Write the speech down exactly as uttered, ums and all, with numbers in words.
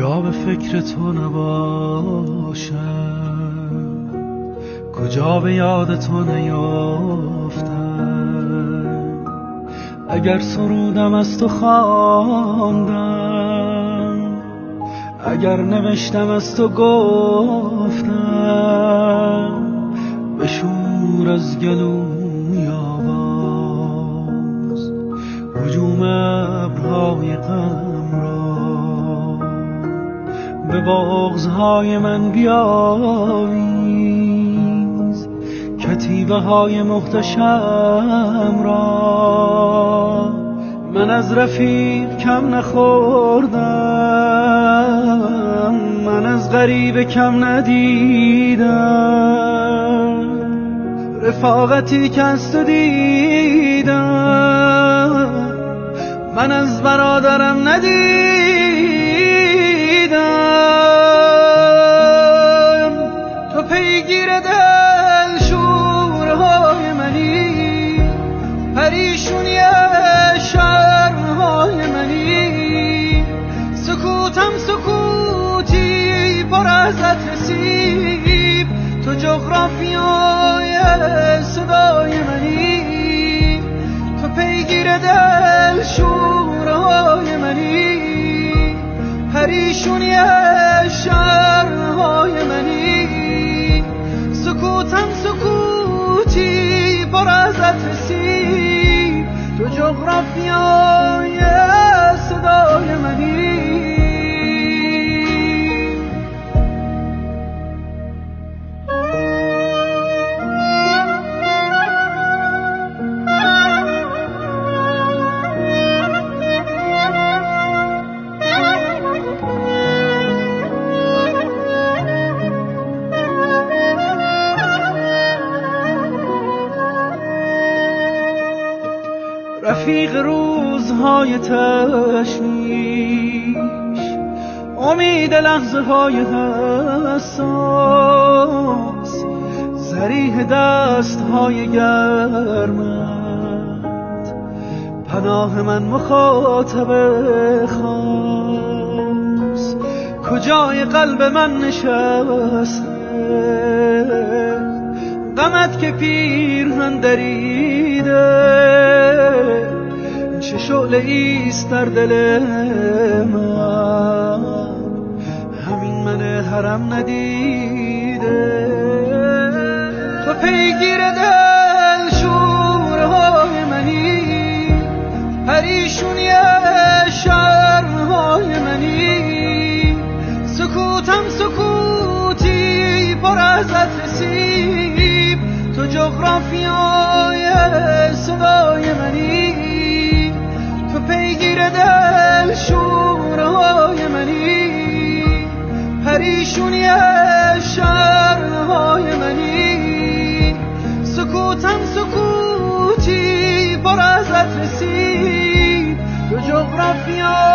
کجا به فکر تو نباشم، کجا به یاد تو نیافتم. اگر سرودم از تو خواندم، اگر نوشتم از تو گفتم، بشور از گلوی آواز هجوم ابرهای غم را. به بغضهای من بیاویز کتیبه های محتشم را. من از رفیق کم نخوردم، من از غریب کم ندیدم. رفاقتی که از تو دیدم، من از برادرم ندیدم. تو پیگیر دل شورهای منی، پریشونی شرهای منی. سکوتم سکوتی پر از رسیب، تو جغرافیای صدای منی. تو پیگیر دل شورهای منی، پریشونی شرهای منی. سکوتم سکوتی پر از رسیب، تو جغرافیای صدای منی. رفیق روزهای تشویش، امید لحظه های حساس، ذریح دست های گرمت، پناه من مخاطب خاص. کجای قلب من نشسته غمت که پیرهن دریده؟ چه شعله ایست در دل من، همین من حرم ندیده. تو پیگیر دل شورهای منی، پریشونی شرهای منی. سکوتم سکوتی پر از رسیب، تو جغرافیای صدای منی. تو پیگیر دل شورهای منی، پریشونی شرهای منی. سکوتم سکوتی پر از رسیب، تو جغرافیای